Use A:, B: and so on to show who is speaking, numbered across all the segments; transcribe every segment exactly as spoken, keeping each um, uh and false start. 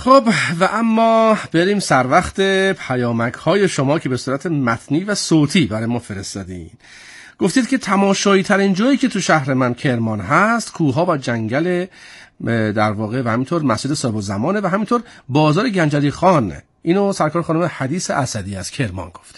A: خب و اما بریم سر وقت پیامک های شما که به صورت متنی و صوتی برای ما فرستادین. گفتید که تماشایی ترین جایی که تو شهر من کرمان هست کوها و جنگل در واقع و همینطور مسجد صاحب الزمانه و همینطور بازار گنجلی خان. اینو سرکار خانم حدیث اسدی از کرمان گفته.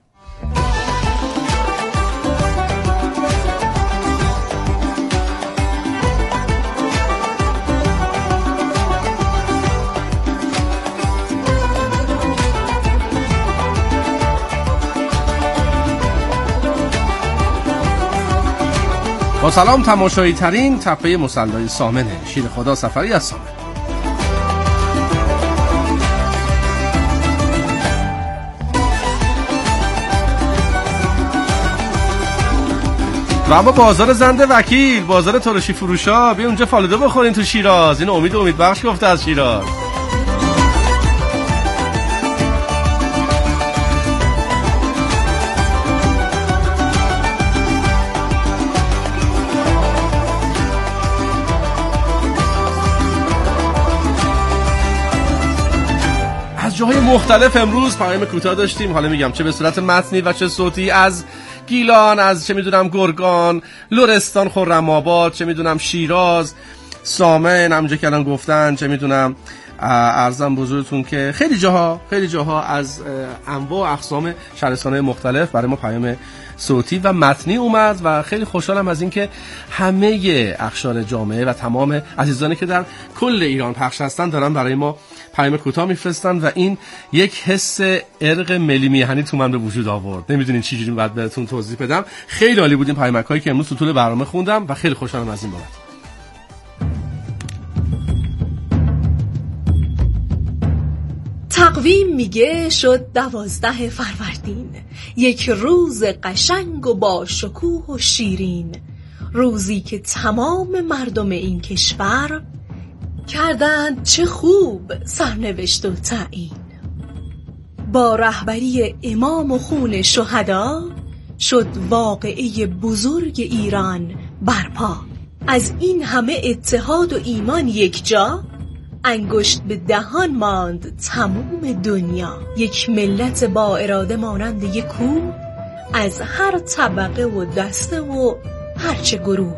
A: با سلام، تماشایی ترین تپه مصلی سامنه. شیر خدا سفری از سامن. و اما بازار زنده وکیل، بازار ترشی فروشا، بیا اونجا فالوده بخورین تو شیراز. این امید امید بخش گفته از شیراز. جاهای مختلف امروز پیام کوتاه داشتیم. حالا میگم چه به صورت متنی و چه صوتی، از گیلان، از چه میدونم گرگان، لرستان، خرم‌آباد، چه میدونم شیراز، سامن، همونجا که الان گفتن، چه میدونم ارزم بزرگتون که خیلی جاها خیلی جاها از انواع و اقسام شهرستان‌های مختلف برای ما پیام صوتی و متنی اومد و خیلی خوشحالم از اینکه همه اقشار جامعه و تمام عزیزانی که در کل ایران پخش هستن دارن برای ما پیام کوتاه میفرستن و این یک حس ارق ملی میهنی تو من به وجود آورد. نمیدونین چی جوری بعد بهتون توضیح بدم. خیلی عالی بودین پیامک‌هایی که امروز تو طول برنامه خوندم و خیلی خوشحالم از این بابت.
B: تقویم میگه شد دوازده فروردین، یک روز قشنگ و با شکوه و شیرین، روزی که تمام مردم این کشور کردند چه خوب سرنوشت و تعیین. با رهبری امام و خون شهدا شد واقعه بزرگ ایران برپا. از این همه اتحاد و ایمان یک جا، انگشت به دهان ماند تموم دنیا. یک ملت با اراده مانند یک کوه، از هر طبقه و دسته و هرچه گروه.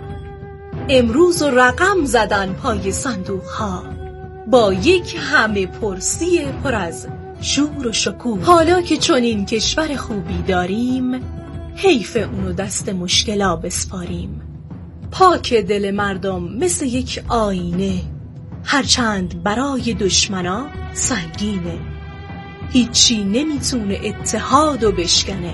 B: امروز رقم زدن پای صندوق ها، با یک همه پرسی پر از شور و شکوه. حالا که چنین کشور خوبی داریم، حیف اونو دست مشکلا بسپاریم. پاک دل مردم مثل یک آینه، هرچند برای دشمنا سنگینه. هیچی نمیتونه اتحادو بشکنه،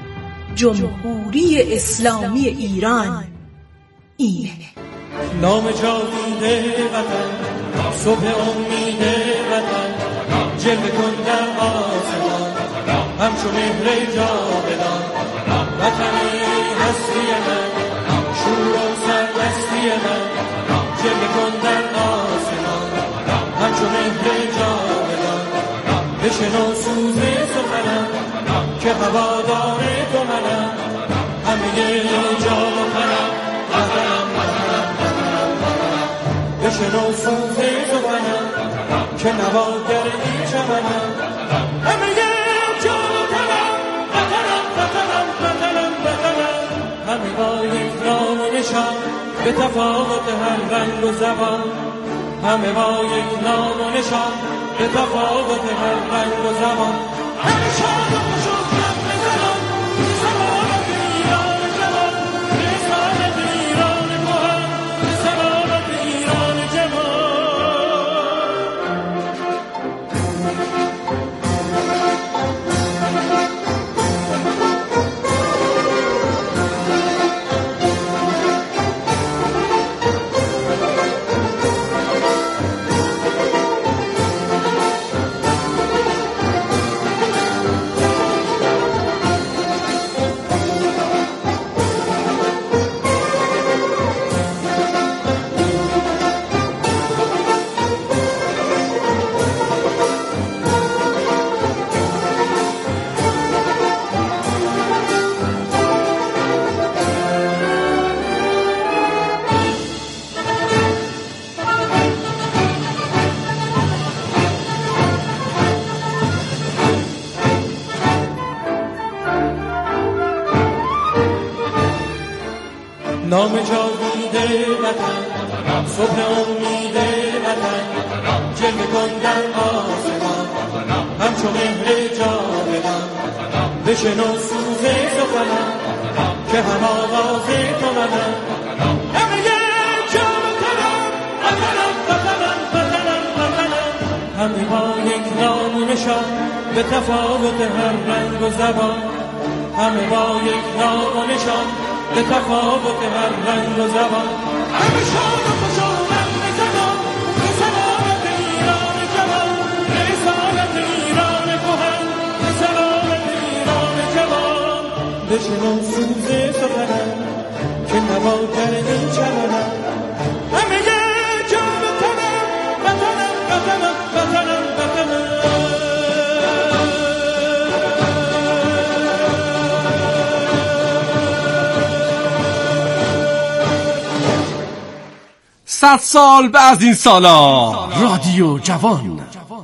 B: جمهوری اسلامی ایران اینه.
C: نام جاوید وطن، صبح امید وطن، جلوه کن در آسمان همچو مهر جاودان. وطنی هستی من، شور و سرمستی من، جلوه کن در آسمان همچو مهر جاودان. بشنو سوز سخنم که هوادار تو منم، همه جا و پرم وطنم وطنم وطنم وطنم. بشنو سوز سخنم که نواگر این چمنم، همه جا و پرم وطنم وطنم وطنم وطنم. همه با یک نام و نشان به تفاوت هر رنگ و زبان، همه با یک نام و نشان به تفاوت هر رنگ و زبان. همه شاد و خوشوقت بزنان، سلامت ایران جوان، رسالت ایران کهن، سلامت ایران جوان. شام جاوید وطن صبح امید وطن جلوه کن در آسمان همچو مهر جاودان بشنو سوز سخنم که هم آواز تو منم همه یک جا وطنم وطنم وطنم وطنم وطنم همه با یک نام و نشان به تفاوت هر رنگ و زبان همه با یک نام و نشان به تفاوت هر رنگ و زبان همه شاد و خوش و رنگ زمان رسالت ایران جوان رسالت ایران کهن رسالت ایران جوان بشنو سوز سخنم که نوا کرده چمنم همه یک جا وطنم وطنم وطنم وطنم وطنم
A: صد سال بعد از این سالا رادیو جوان.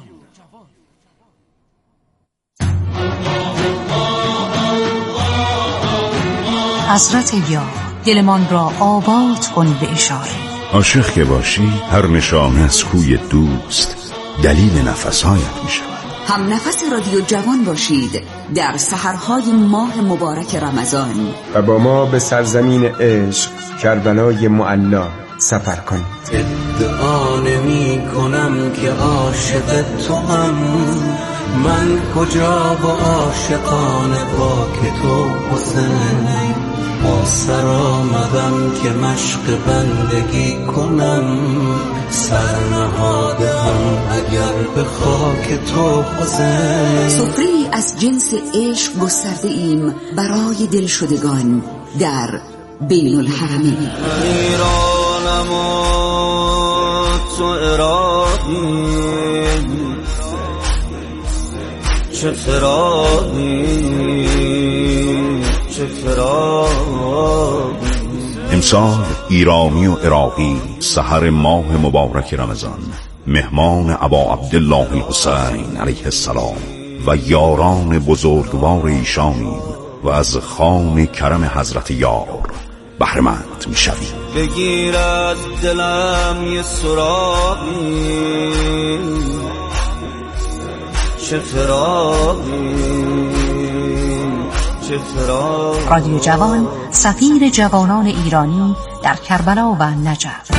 D: حضرت یا دلمان را آباد کن به اشاره.
E: عاشق که باشی هر نشانه از کوی دوست دلیل نفسهایت می شود.
F: هم نفس رادیو جوان باشید در سحرهای ماه مبارک رمضان
G: و با ما به سرزمین عشق کربلای معلا سفر کنید.
H: ادعا نمی کنم که عاشق تو هم، من کجا با عاشقان پاک تو حسین، با سر آمدم که مشق بندگی کنم، سرنهادم اگر به خاک تو حسین.
F: سفره‌ای از جنس عشق گسترده ایم برای دلشدگان در بین الحرمین.
H: ایرانم و تو عراقی، چه فراقی چه فراقی.
E: امسال ایرانی و عراقی سحر ماه مبارک رمضان مهمان ابا عبدالله الحسین علیه السلام و یاران بزرگوار ایشانیم و از خوان کرم حضرت یار بهره‌مند می‌شویم.
H: بگیر از دلم یه سراغی، چه فراقی چه فراقی.
D: رادیو جوان، سفیر جوانان ایرانی در کربلا و نجف.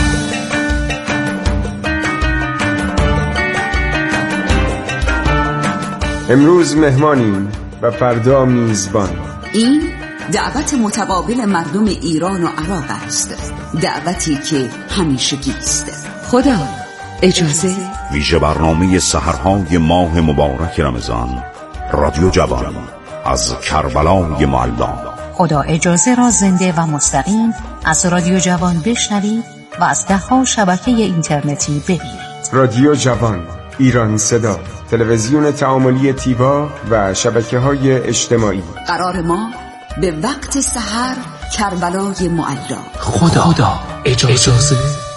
G: امروز مهمانیم و فردا میزبان.
F: این دعوت متقابل مردم ایران و عراق است، دعوتی که همیشگی است. خدا اجازه.
E: ویژه برنامه سحرهای ماه مبارک رمضان، رادیو جوان از کربلای معلا.
D: خدا اجازه را زنده و مستقیم از رادیو جوان بشنوید و از ده‌ها شبکه اینترنتی ببینید.
G: رادیو جوان، ایرانی صدا، تلویزیون تعاملی تیوا و شبکه‌های اجتماعی.
F: قرار ما به وقت سحر کربلای معلا.
A: خدا, خدا اجازه.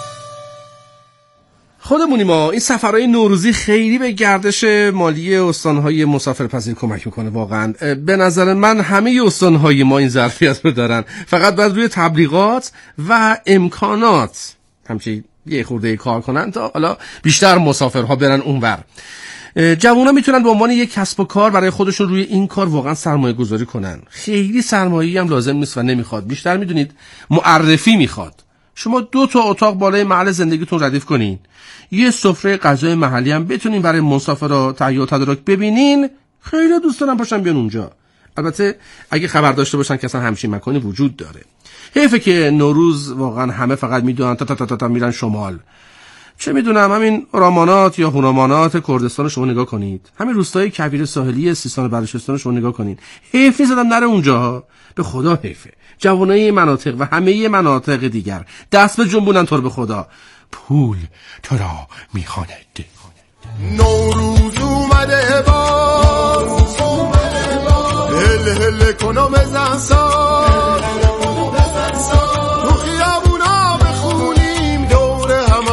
A: خودمونی ما این سفرهای نوروزی خیلی به گردش مالی استانهای مسافرپذیر کمک میکنه. واقعا به نظر من همه استانهای ما این ظرفیت رو دارن، فقط باید روی تبلیغات و امکانات همچنین یه خورده کار کنن تا حالا بیشتر مسافرها برن اونور. جوونا میتونن به عنوان یک کسب و کار برای خودشون روی این کار واقعا سرمایه گذاری کنن. خیلی سرمایه‌ای هم لازم نیست و نمیخواد، بیشتر میدونید معرفی میخواد. شما دو تا اتاق بالای محل زندگیتون ردیف کنین، یه سفره غذای محلی هم بتونین برای مسافرها تهیه و تدارک ببینین. خیلی دوست دارن پاشن بیان اونجا، البته اگه خبر داشته باشن که اصلا همچین مکانی وجود داره. حیفه که نوروز واقعا همه فقط میدونن تا تا تا تا, تا میرن شمال. چه میدونم همین رامانات یا هونامانات کردستان شما نگاه کنید، همین روستای کویر ساحلی سیستان و بلوچستان شما نگاه کنید. حیف نیست آدم نره اونجا، به خدا حیفه. جوانای مناطق و همه مناطق دیگر دست به جنبونن طور به خدا. پول تو را میخواند.
I: نوروز اومده باز، هل هل کنم بزن ساز، تو خیابونا بخونیم دور هم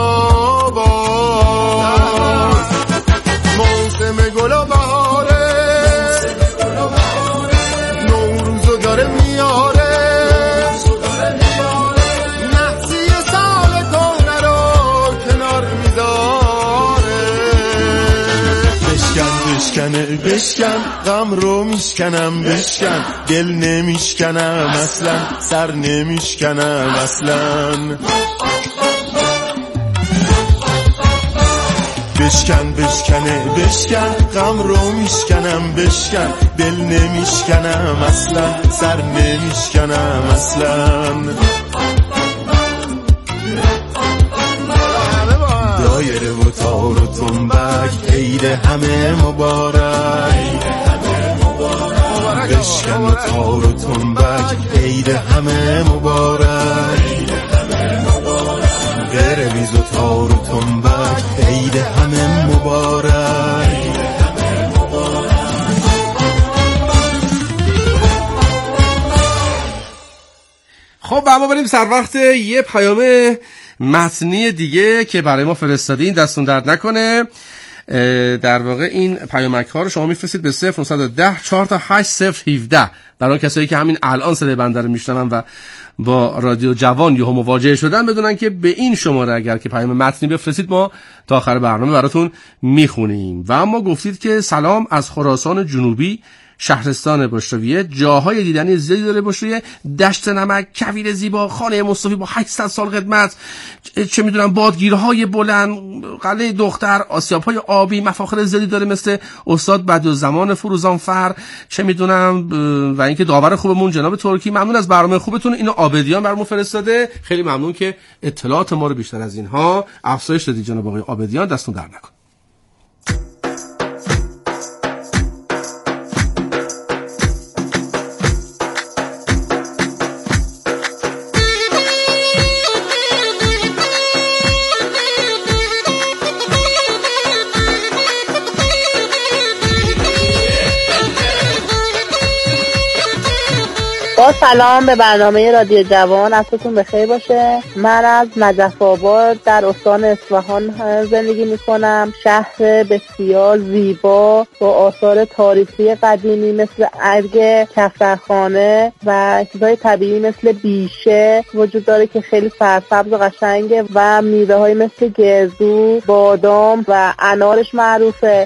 I: آواز. موسم گل و بهاره، نوروزو داره میاره، بشکنه بشکن غم رو میشکنم بشکن دل نمیشکنم اصلا سر نمیشکنم اصلا بشکن بشکنه بشکن غم رو میشکنم بشکن دل نمیشکنم اصلا سر نمیشکنم اصلا دایره و تار و تنبک عید همه مبارک بشکن و تار و تنبک عید همه مبارک برویز و تار و تنبک عید همه مبارک
A: خب اما بریم سر وقت یه پیام متنی دیگه که برای ما فرستادین. دستون درد نکنه. در واقع این پیامک ها رو شما میفرستید به صفر نه یک صفر چهار تا هشت صفر یک هفت برای کسایی که همین الان صدای بنده رو میشنون و با رادیو جوان یهو مواجه شدن، بدونن که به این شماره اگر که پیام متنی بفرستید ما تا آخر برنامه براتون میخونیم. و اما گفتید که سلام از خراسان جنوبی، شهرستان بشرویه، جاهای دیدنی زیادی داره بشرویه، دشت نمک، کویر زیبا، خانه مصطفی با هشتصد سال قدمت، چه میدونم بادگیرهای بلند، قلعه دختر، آسیاب‌های آبی، مفاخر زیادی داره مثل استاد بدرالزمان فروزانفر، چه میدونم و اینکه داور خوبمون جناب ترکی. ممنون از برنامه خوبتون. اینو آبدیان برامون فرستاده. خیلی ممنون که اطلاعات ما رو بیشتر از اینها افزایش دادید جناب آقای آبدیان. دستون در نکنه.
J: با سلام به برنامه رادیو جوان، عصرتون بخیر باشه. من از نجف آباد در استان اصفهان زندگی میکنم. شهر بسیار زیبا با آثار تاریخی قدیمی مثل ارگ کفترخانه و چیزهای طبیعی مثل بیشه وجود داره که خیلی سرسبز و قشنگه و میوه های مثل گردو، بادام و انارش معروفه.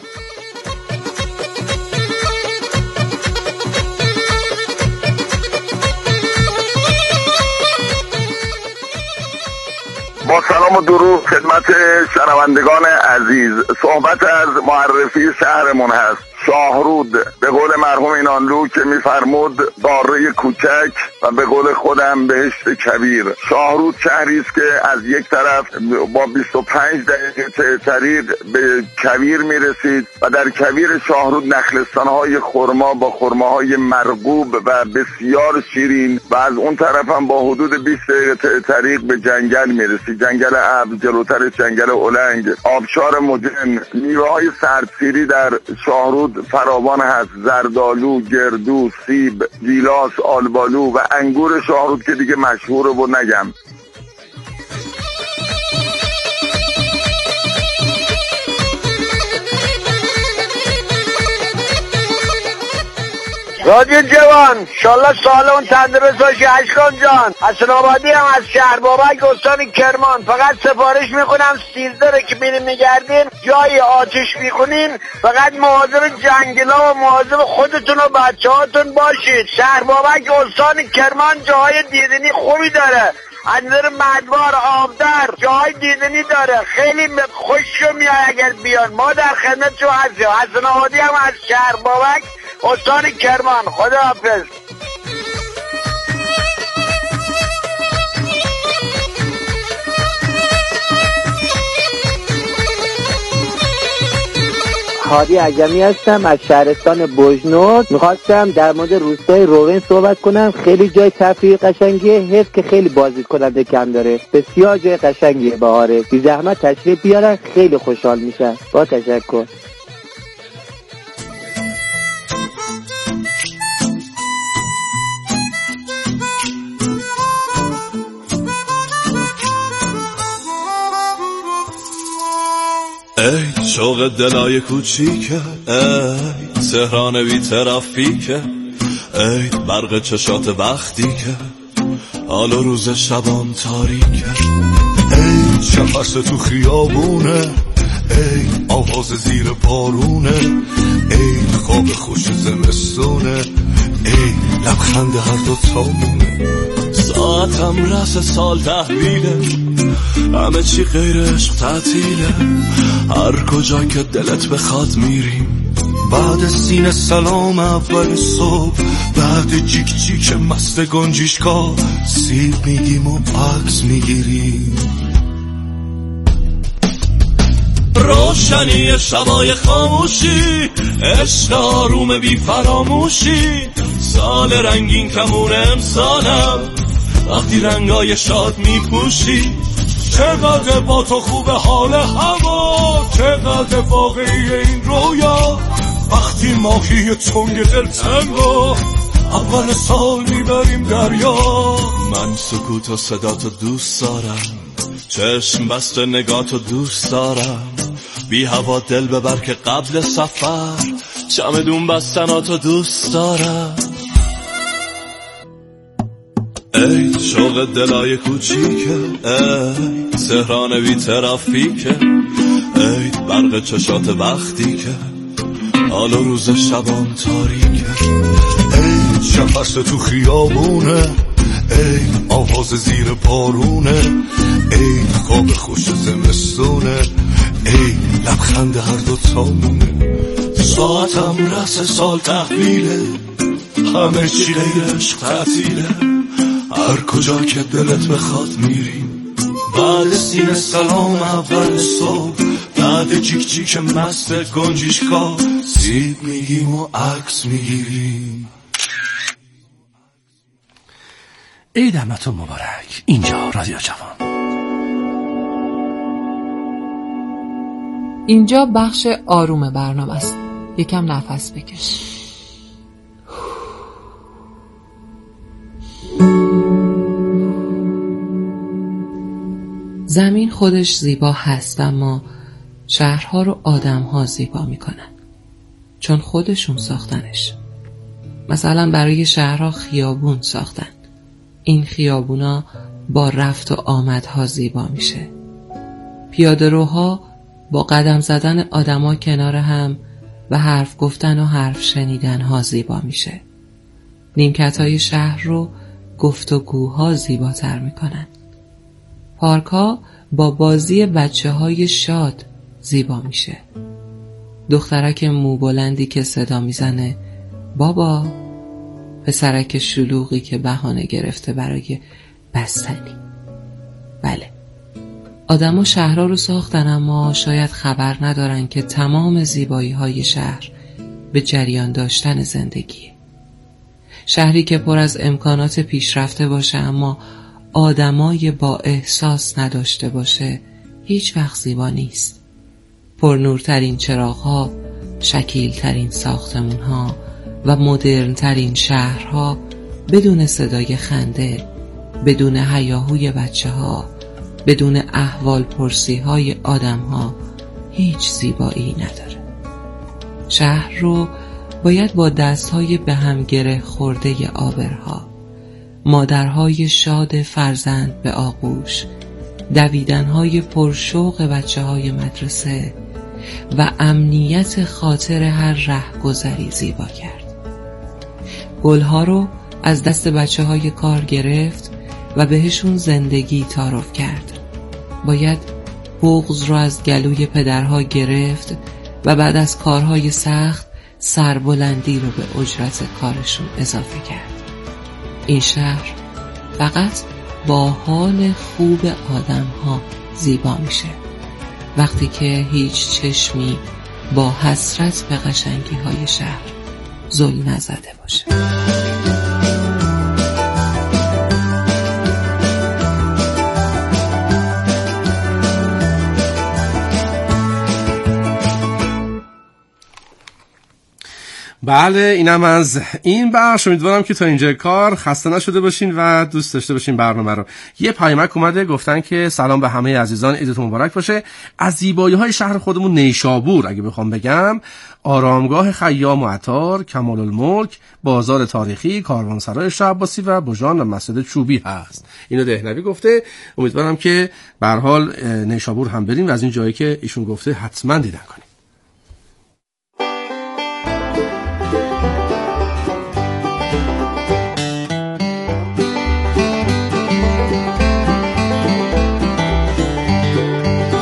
K: با سلام و درود خدمت شنوندگان عزیز. صحبت از معرفی شهرمون هست. شاهرود به قول مرحوم اینانلو که میفرمود قاره کوچک و به قول خودم بهشت کبیر. شاهرود شهری است که از یک طرف با بیست و پنج دقیقه طریق به کویر میرسید و در کویر شاهرود نخلستان‌های خرما با خرماهای مرغوب و بسیار شیرین و از اون طرف هم با حدود بیست دقیقه طریق به جنگل میرسید. جنگل ابر، جلوتر جنگل اولنگ، آبشار مدن. میوه‌های سردسیری در شاهرود فراوان هست. زردالو، گردو، سیب، گیلاس، آلبالو و انگور شاهرود که دیگه مشهوره و نگم.
L: رادیو جوان شالله سالون تندرست باشی اشکان جان. حسن آبادی هم از شهر بابک استان کرمان. فقط سفارش میکنم سیزده که میریم میگردین جای آتش میخونین فقط مواظب جنگلا و مواظب خودتون و بچه هاتون باشید. شهر بابک استان کرمان جاهای دیدنی خوبی داره. از نظر مدوار، آبدر جاهای دیدنی داره. خیلی خوششو میاد اگر بیان. ما در خدمتشون هستیم. حسن آبادی هم از شهر بابک استان کرمان. خدا حافظ.
M: هادی عجمی هستم از شهرستان بوجنور. میخواستم در مورد روستای روغن صحبت کنم. خیلی جای تفریحی قشنگیه، حیف که خیلی بازدید کننده کم داره. بسیار جای قشنگیه. بهاره بی زحمت تشریف بیارن، خیلی خوشحال میشن. با تشکر.
N: ای شوق دلای کوچیکه، ای تهران بی ترافیکه، ای برق چشات وقتی که حال روز شبان تاریکه، ای شفست تو خیابونه، ای آواز زیر بارونه، خواب خوش زمستونه، ای لبخند هر دو تامونه. ساعتم رس سال تحویله، همه چی غیر عشق تعطیله، هر کجا که دلت بخواد میریم. بعد سینه سلام اول صبح، بعد جیک جیک مست گنجیشکا، سیب میگیم و عکس میگیریم. روشنی شبای خاموشی، عشق آروم بی فراموشی، سال رنگین کمون امسالم، وقتی رنگای شاد میپوشی. چقدر با تو خوب حال هوا، چقدر واقعی این رویا، وقتی ماهی تنگ دلتنگا اول سال میبریم دریا. من سکوت و صدا تو دوست دارم، چشم بسته نگاه تو دوست دارم، بی هوا دل ببر که قبل سفر، چمدون بستناتو دوست دارم. ای شوق دلای کوچیکه، ای تهران بی ترافیکه، ای برق چشات وقتی که حال و روز شبان تاریکه. ای شفست تو خیابونه، ای آواز زیر بارونه، ای خواب خوش زمستونه، ای لبخند هر دو تامونه. ساعتم رس سال تحویله، همه چی غیر عشق تعطیله، هر کجا که دلت بخواد میریم. بعد سینه سلام اول صبح، بعد جیک جیک مست گنجیشکا، سیب میگیم و عکس میگیریم.
A: عید همتون مبارک. اینجا رادیو جوان.
O: اینجا بخش آروم برنامه است. یکم نفس بکش. زمین خودش زیبا هست، اما شهرها رو آدمها زیبا میکنن، چون خودشون ساختنش. مثلا برای شهرها خیابون ساختن، این خیابونا با رفت و آمدها زیبا میشه. پیاده روها با قدم زدن آدما کنار هم و حرف گفتن و حرف شنیدن ها زیبا میشه. نیمکت های شهر رو گفتگوها زیباتر میکنن. پارک ها با بازی بچه های شاد زیبا میشه. دخترک مو بلندی که صدا میزنه بابا، پسرک شلوغی که بهانه گرفته برای بستنی. بله، آدما شهرها رو ساختن، اما شاید خبر ندارن که تمام زیبایی های شهر به جریان داشتن زندگیه. شهری که پر از امکانات پیشرفته باشه اما آدمای با احساس نداشته باشه هیچ وقت زیبا نیست. پرنورترین چراغ‌ها، شکیل‌ترین ساختمان‌ها و مدرن‌ترین شهرها بدون صدای خنده، بدون هیاهوی بچه‌ها، بدون احوال پرسی‌های آدم‌ها هیچ زیبایی نداره. شهر رو باید با دست‌های به هم گره خورده آبرها، مادرهای شاد فرزند به آغوش، دویدن‌های پرشوق بچه‌های مدرسه و امنیت خاطر هر رهگذری زیبا کرد. گلها رو از دست بچه‌های کار گرفت و بهشون زندگی تعارف کرد. باید بغض رو از گلوی پدرها گرفت و بعد از کارهای سخت سربلندی رو به اجرت کارشون اضافه کرد. این شهر فقط با حال خوب آدم‌ها زیبا میشه، وقتی که هیچ چشمی با حسرت به قشنگی‌های شهر زل نزده باشه.
A: بله، اینم از این بخش. امیدوارم که تا اینجا کار خسته نشده باشین و دوست داشته باشین برنامه رو. یه پیامک اومده، گفتن که سلام به همه عزیزان، عیدتون مبارک باشه. از زیبایی‌های شهر خودمون نیشابور اگه بخوام بگم، آرامگاه خیام و عطار، کمال الملک، بازار تاریخی، کاروانسرای شاه عباسی و بوژان و مسجد چوبی هست. اینو دهنوی گفته. امیدوارم که به هر حال نیشابور هم بریم و از این جایی که ایشون گفته حتما دیدن کنیم.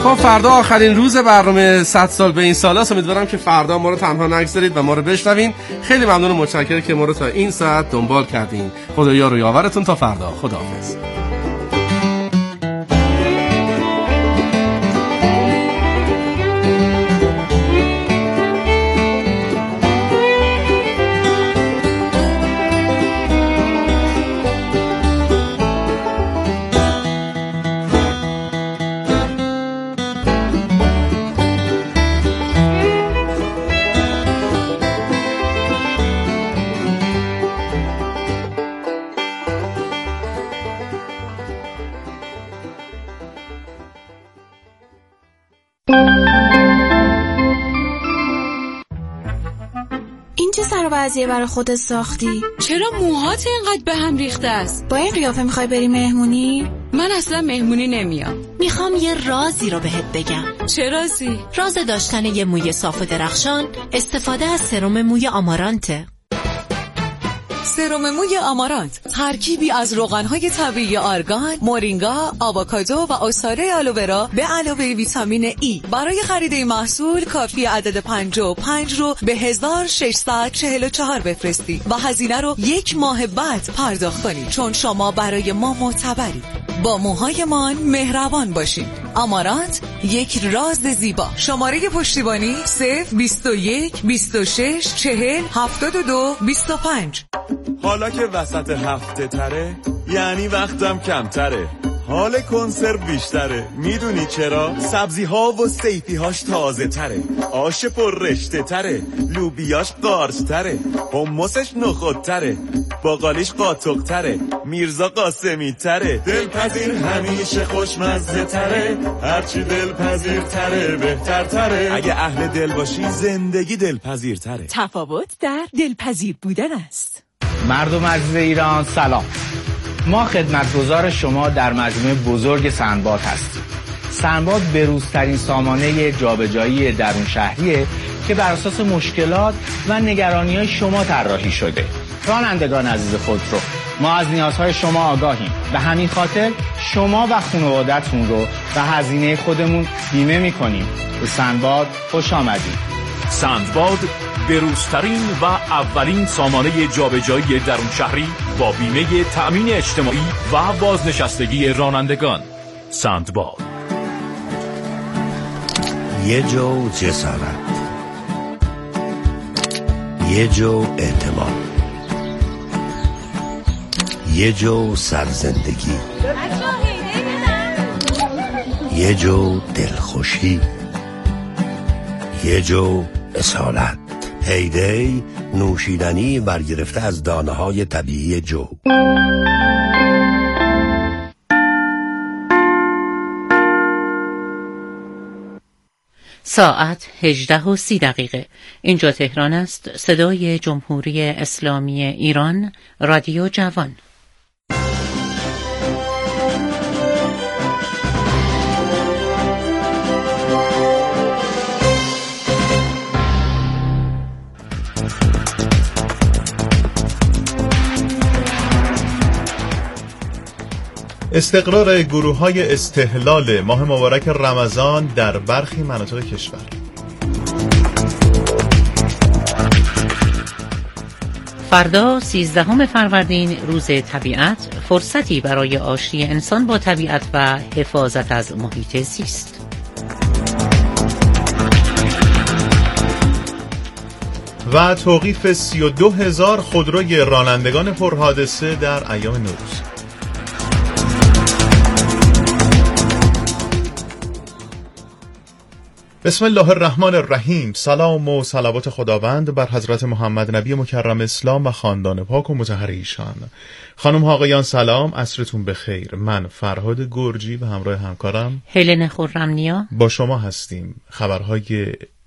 A: خب فردا آخرین روز برنامه صد سال به این سال است. امیدوارم که فردا ما رو تنها نگذارید و ما رو بشنوین. خیلی ممنون و متشکرم که ما رو تا این ساعت دنبال کردین. خدا یار و یاورتون تا فردا. خداحافظ.
P: وضعیه برای خودت ساختی؟
Q: چرا موهات اینقدر به هم ریخته است؟
P: با این قیافه میخوای بری مهمونی؟
Q: من اصلا مهمونی نمیام.
R: میخوام یه رازی رو بهت بگم.
Q: چه رازی؟
R: راز داشتن یه موی صاف و درخشان استفاده از سرم موی آمارانته.
S: سرم موی آمارانت ترکیبی از روغن‌های طبیعی آرگان، مورینگا، آووکادو و عصاره آلوورا به علاوه ویتامین ای. برای خرید این محصول کافی عدد پنجاه و پنج رو به هزار و ششصد و چهل و چهار بفرستی و هزینه رو یک ماه بعد پرداخت کنید، چون شما برای ما معتبرید. با موهایمان مهربان باشین. آمارانت، یک راز زیبا. شماره پشتیبانی صفر بیست و یک بیست و شش چهل هفتاد و دو بیست و پنج.
N: حالا که وسط هفته تره یعنی وقتم کمتره، حال کنسرو بیشتره. میدونی چرا؟ سبزی ها و سیفی هاش تازه تره، آش پر رشته تره، لوبیاش قارچ تره، حمصش نخود تره، باقالیش قاطق تره، میرزا قاسمی تره. دلپذیر همیشه خوشمزه تره، هرچی دلپذیر تره بهتر تره. اگه اهل دل باشی زندگی دلپذیر تره.
T: تفاوت در دلپذیر بودن است.
U: مردم عزیز ایران سلام. ما خدمتگزار شما در مجموعه بزرگ سندباد هستیم. سندباد بروزترین سامانه جابجایی درون شهریه که بر اساس مشکلات و نگرانی‌های شما طراحی شده. رانندگان عزیز خودرو، ما از نیازهای شما آگاهیم. به همین خاطر شما و خانواده‌تون رو به هزینه خودمون بیمه می‌کنیم. به سندباد خوش آمدید.
V: سندباد بروزترین و اولین سامانه جابجایی درون شهری با بیمه تأمین اجتماعی و بازنشستگی رانندگان. سندباد.
W: یه جو جسارت، یه جو اعتماد، یه جو سرزندگی، یه جو دلخوشی، یه جو اصالت. هیدی نوشیدنی برگرفته از دانه های طبیعی جو.
X: ساعت هجده و سی دقیقه. اینجا تهران است. صدای جمهوری اسلامی ایران، رادیو جوان.
Y: استقرار گروه‌های استهلال ماه مبارک رمضان در برخی مناطق کشور.
X: فردا سیزدهم فروردین روز طبیعت، فرصتی برای آشتی انسان با طبیعت و حفاظت از محیط زیست.
Y: و توقیف سی و دو هزار خودروی رانندگان پرحادثه در ایام نوروز. بسم الله الرحمن الرحیم. سلام و صلوات خداوند بر حضرت محمد نبی مکرم اسلام و خاندان پاک و مطهر ایشان. خانم ها آقایان سلام، عصرتون بخیر. من فرهاد گرجی و همراه همکارم
X: هلن خرمنیا
Y: با شما هستیم. خبرهای